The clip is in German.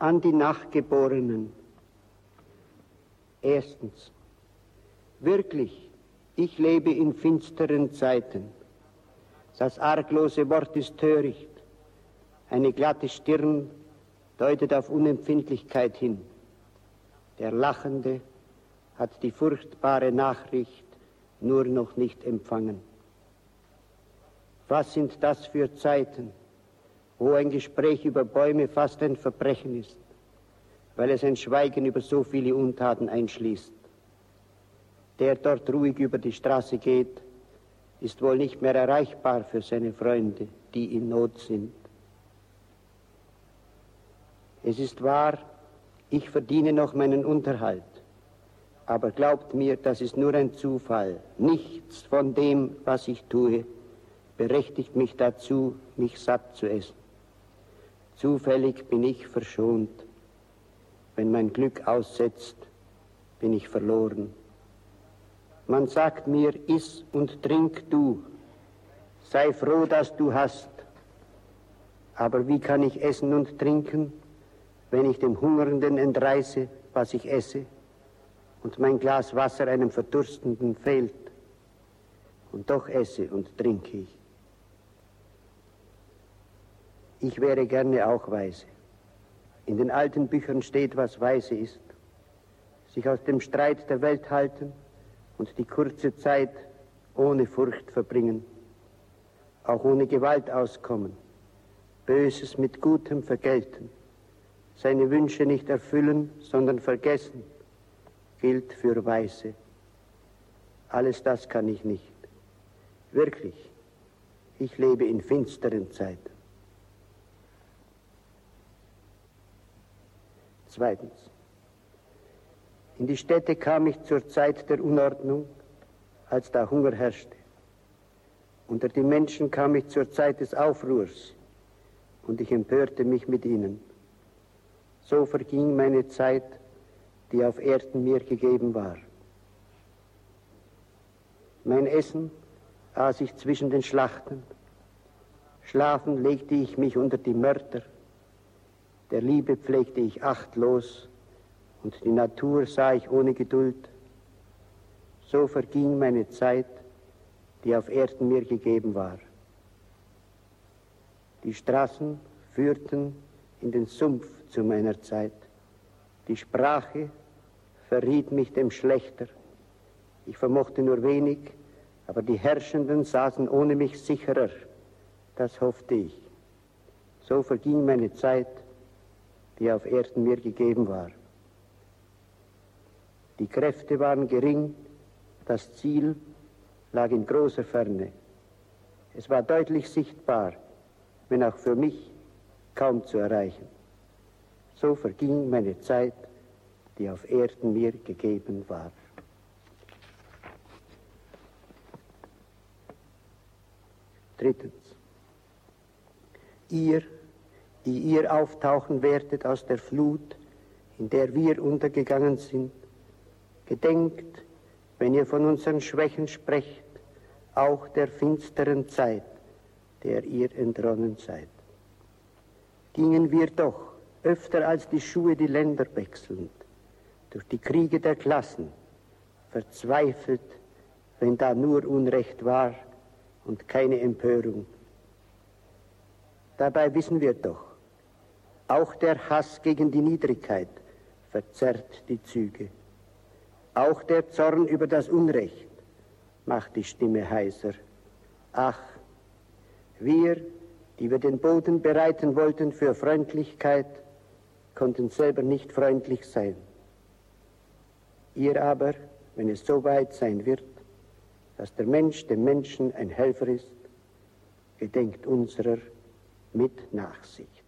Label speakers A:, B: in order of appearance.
A: An die Nachgeborenen. Erstens. Wirklich, ich lebe in finsteren Zeiten. Das arglose Wort ist töricht. Eine glatte Stirn deutet auf Unempfindlichkeit hin. Der Lachende hat die furchtbare Nachricht nur noch nicht empfangen. Was sind das für Zeiten, wo ein Gespräch über Bäume fast ein Verbrechen ist, weil es ein Schweigen über so viele Untaten einschließt. Der dort ruhig über die Straße geht, ist wohl nicht mehr erreichbar für seine Freunde, die in Not sind. Es ist wahr, ich verdiene noch meinen Unterhalt, aber glaubt mir, das ist nur ein Zufall. Nichts von dem, was ich tue, berechtigt mich dazu, mich satt zu essen. Zufällig bin ich verschont. Wenn mein Glück aussetzt, bin ich verloren. Man sagt mir, iss und trink du. Sei froh, dass du hast. Aber wie kann ich essen und trinken, wenn ich dem Hungernden entreiße, was ich esse, und mein Glas Wasser einem Verdurstenden fehlt? Und doch esse und trinke ich. Ich wäre gerne auch weise. In den alten Büchern steht, was weise ist. Sich aus dem Streit der Welt halten und die kurze Zeit ohne Furcht verbringen. Auch ohne Gewalt auskommen. Böses mit Gutem vergelten. Seine Wünsche nicht erfüllen, sondern vergessen, gilt für Weise. Alles das kann ich nicht. Wirklich, ich lebe in finsteren Zeiten. Zweitens. In die Städte kam ich zur Zeit der Unordnung, als da Hunger herrschte. Unter die Menschen kam ich zur Zeit des Aufruhrs, und ich empörte mich mit ihnen. So verging meine Zeit, die auf Erden mir gegeben war. Mein Essen aß ich zwischen den Schlachten. Schlafen legte ich mich unter die Mörder. Der Liebe pflegte ich achtlos, und die Natur sah ich ohne Geduld. So verging meine Zeit, die auf Erden mir gegeben war. Die Straßen führten in den Sumpf zu meiner Zeit. Die Sprache verriet mich dem Schlechter. Ich vermochte nur wenig, aber die Herrschenden saßen ohne mich sicherer. Das hoffte ich. So verging meine Zeit, die auf Erden mir gegeben war. Die Kräfte waren gering, das Ziel lag in großer Ferne. Es war deutlich sichtbar, wenn auch für mich kaum zu erreichen. So verging meine Zeit, die auf Erden mir gegeben war. Drittens. Ihr, die ihr auftauchen werdet aus der Flut, in der wir untergegangen sind, gedenkt, wenn ihr von unseren Schwächen sprecht, auch der finsteren Zeit, der ihr entronnen seid. Gingen wir doch öfter als die Schuhe die Länder wechselnd, durch die Kriege der Klassen, verzweifelt, wenn da nur Unrecht war und keine Empörung. Dabei wissen wir doch, auch der Hass gegen die Niedrigkeit verzerrt die Züge. Auch der Zorn über das Unrecht macht die Stimme heiser. Ach, wir, die wir den Boden bereiten wollten für Freundlichkeit, konnten selber nicht freundlich sein. Ihr aber, wenn es so weit sein wird, dass der Mensch dem Menschen ein Helfer ist, gedenkt unserer mit Nachsicht.